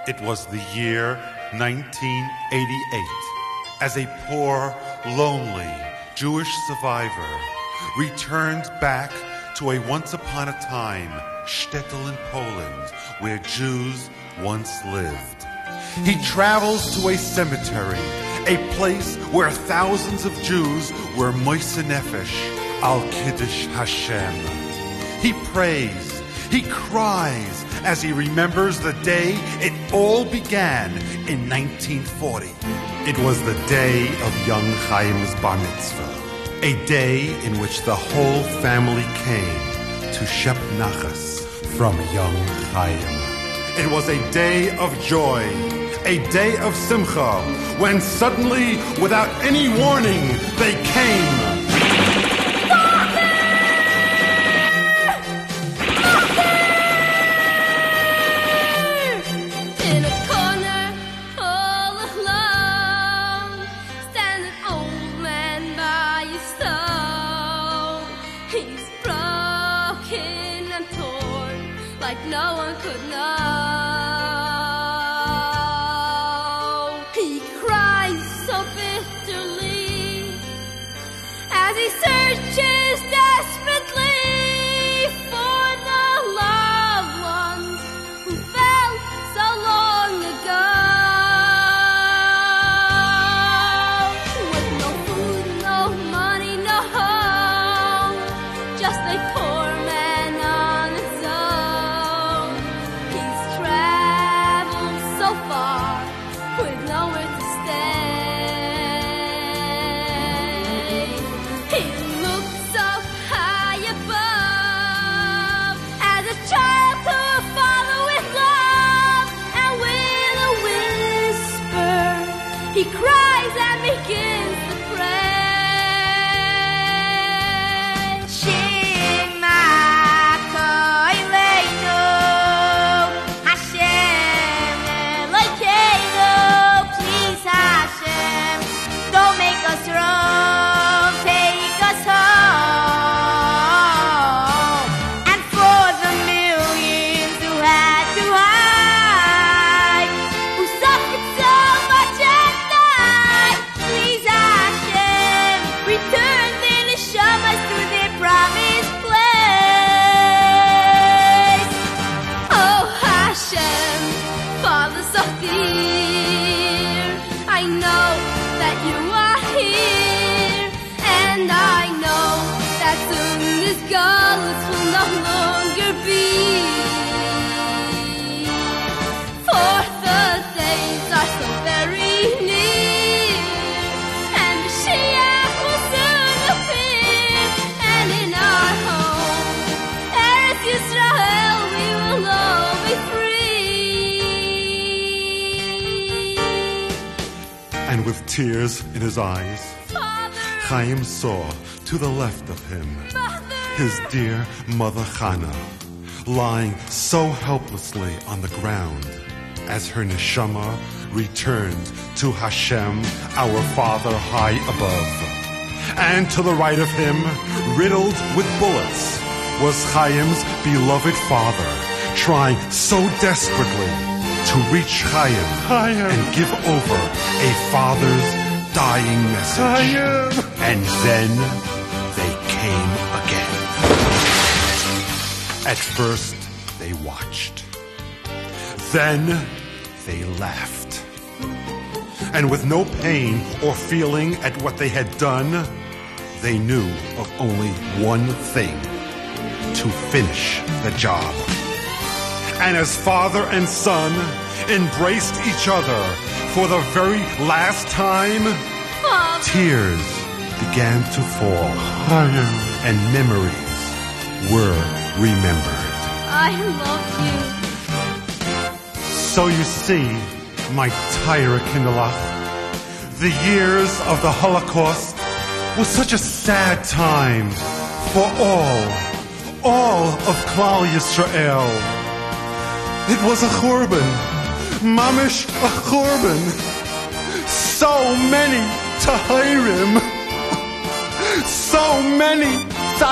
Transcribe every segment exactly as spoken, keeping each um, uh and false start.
It was the year nineteen eighty-eight. As a poor, lonely Jewish survivor returned back to a once-upon-a-time shtetl in Poland where Jews once lived. He travels to a cemetery, a place where thousands of Jews were moise nefesh al kiddush Hashem. He prays, he cries as he remembers the day it all began in nineteen forty. It was the day of young Chaim's bar mitzvah, a day in which the whole family came to shep nachas from young Chaim. It was a day of joy, a day of simcha, when suddenly, without any warning, they came. Like no one could know. He cries so bitterly as he searches desperately for the loved ones who fell so long ago. With no food, no money, no home, just a poor man on his own. So far, with nowhere to stay. He looked so high above as a child to a father with love, and with a whisper he cries and begins to pray. Shema Koilenu Hashem, Hashem, don't make us wrong, take us home. And for the millions who had to hide, who suffered so much and died, please Hashem, return their neshamas to their promised place. Oh Hashem, Father Safir, I know that you are here, and I know that soon this galus will no longer be. For the days are so very near, and Mashiach will soon appear, and in our home, Eretz Yisrael, we will all be free. And with tears in his eyes, Father, Chaim saw to the left of him Mother, his dear mother Chana, lying so helplessly on the ground as her neshama returned to Hashem, our Father high above. And to the right of him, riddled with bullets, was Chaim's beloved father, trying so desperately to reach Chaim, Chaim. and give over a father's dying message. Chaim. And then they came again. At first, they watched. Then they laughed. And with no pain or feeling at what they had done, they knew of only one thing: to finish the job. And as father and son embraced each other for the very last time, Father, tears began to fall, and memories were remembered. I love you. So you see, my Tyra Kinderlach, the years of the Holocaust was such a sad time for all, all of Klal Yisrael. It was a churban, mamish a churban. So many tahirim, so many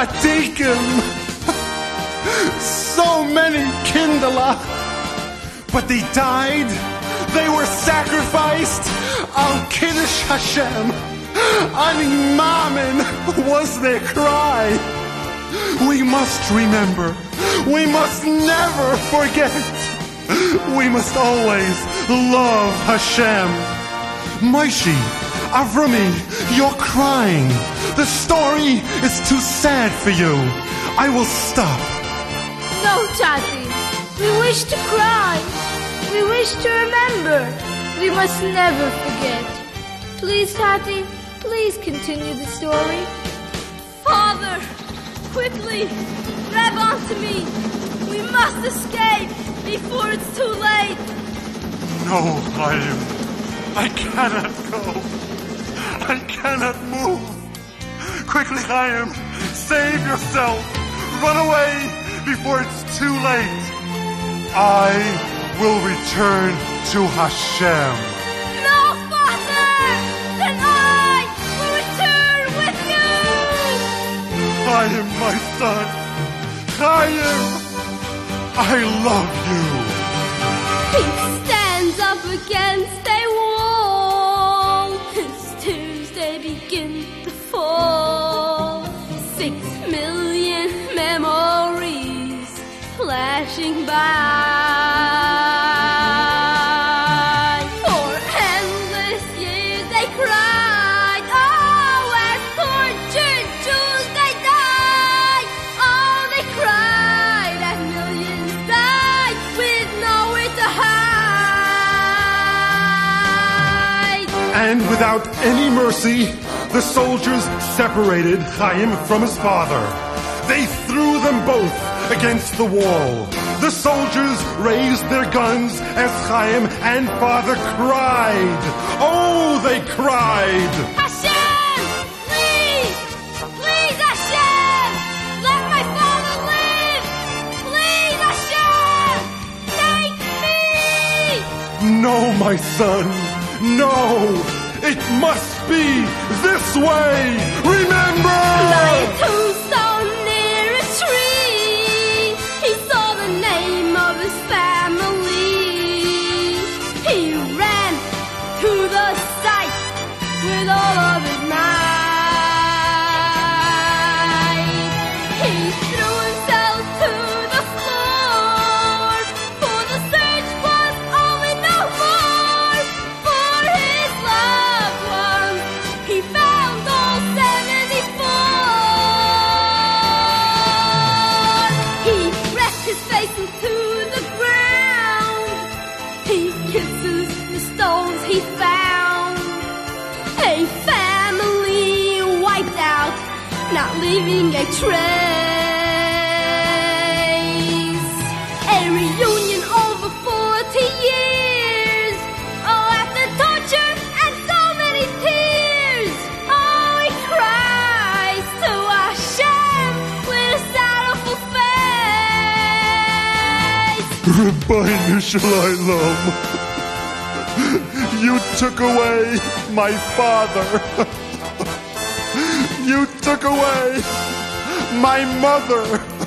tzaddikim, so many kinderlach but they died. They were sacrificed. Al Kiddush Hashem. Ani Mamin was their cry. We must remember. We must never forget. We must always love Hashem. Moshe, Avrami, you're crying. The story is too sad for you. I will stop. No, Tati. We wish to cry. We wish to remember. We must never forget. Please, Tati, please continue the story. Father, quickly, grab onto me. We must escape before it's too late. No, Chaim. I cannot go. I cannot move. Quickly, Chaim, save yourself. Run away before it's too late. I will return to Hashem. No, Father! Then I will return with you! Chaim, my son. Chaim, I love you. He stands up against a wall. His tears, they begin to fall. Six million memories flashing by. For endless years they cried. Oh, as tortured Jews they died. Oh, they cried as millions died with nowhere to hide. And without any mercy, the soldiers separated Chaim from his father. They threw them both against the wall. The soldiers raised their guns as Chaim and father cried. Oh, they cried. Hashem! Please! Please, Hashem! Let my father live! Please, Hashem! Take me! No, my son, no. It must be this way. Remember! Like tombstone near a tree, he saw the name of his family. He ran to the site with all of his might. He threw himself to the floor, for the search was only no more for his loved ones. He found all seventy-four. He pressed his face into the ground. He kisses the stones he found. A family wiped out, not leaving a trace. A reunion over forty years. Oh, after torture and so many tears. Oh, he cries to Hashem with a sorrowful face. Rabbeinu Shalom, you took away my father. You took away my mother.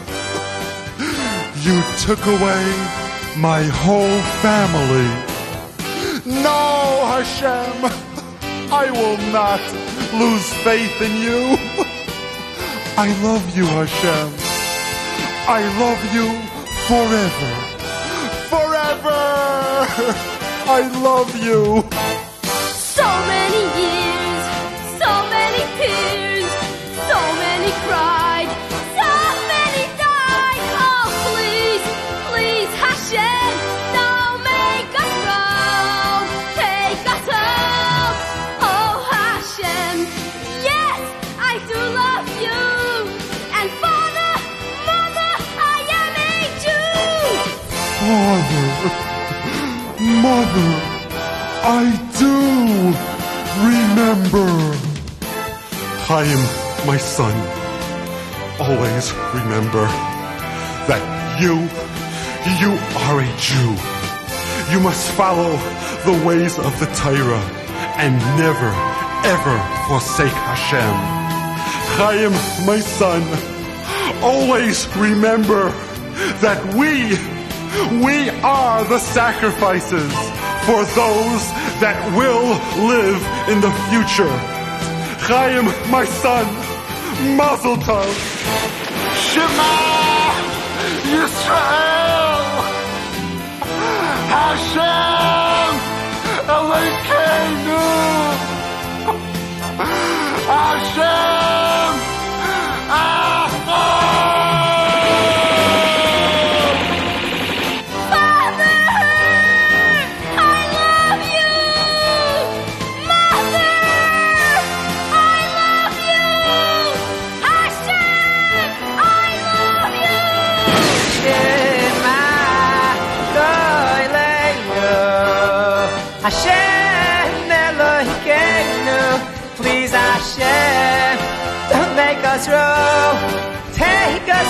You took away my whole family. No, Hashem, I will not lose faith in you. I love you, Hashem. I love you forever. Forever! I love you. So many years, so many tears, so many cried, so many died. Oh, please, please, Hashem, don't make us wrong. Take us home. Oh, Hashem, yes, I do love you. And Father, Mother, I am a Jew. Father, Mother, I do remember. Chaim, my son, always remember that you, you are a Jew. You must follow the ways of the Torah and never, ever forsake Hashem. Chaim, my son, always remember that we, We are the sacrifices for those that will live in the future. Chaim, my son, Mazel Tov. Shema Yisrael. Hashem Elokeinu. Hashem Hashem Elokeinu, please Hashem, don't make us wrong, take us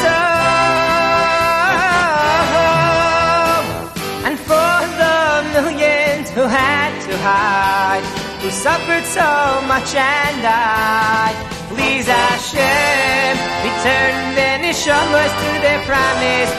home. And for the millions who had to hide, who suffered so much and died, please Hashem, return their neshamas to their promised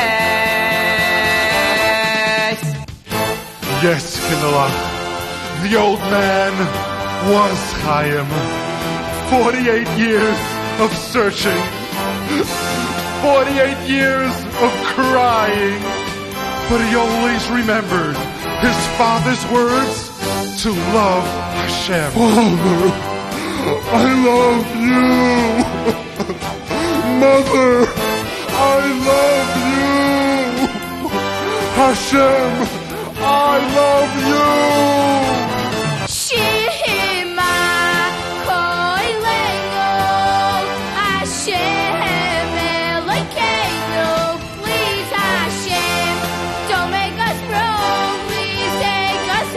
place. Yes, Kinelach, the old man was Chaim. Forty-eight years of searching. Forty-eight years of crying. But he always remembered his father's words to love Hashem. Father, I love you. Mother, I love you. Hashem, I love you! Shema Koilenu, Hashem Elokeinu, please Hashem, don't make us wrong, please take us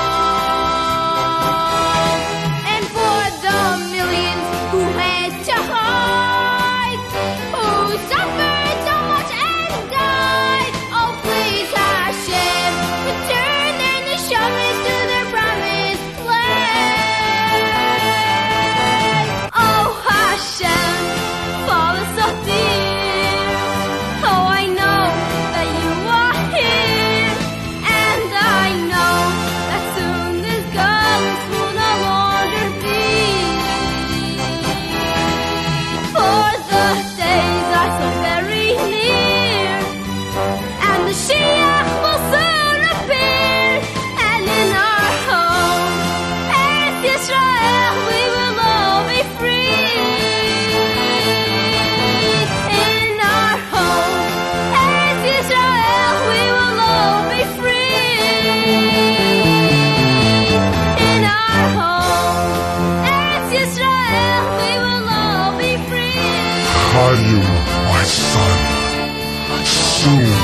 home. And for the millions who had to hide, who suffered so much and died, oh please Hashem, return their neshamas to their promised place. Oh Hashem, Father so dear, oh I know that you are here, and I know that soon this ghost will no longer be. For the days are so very near, and the Shiach will soon appear, and in our home, Eretz Yisrael, we will all be free. In our home, Eretz Yisrael, we will all be free. In our home, Eretz Yisrael, we will all be free. Chaim, my son, soon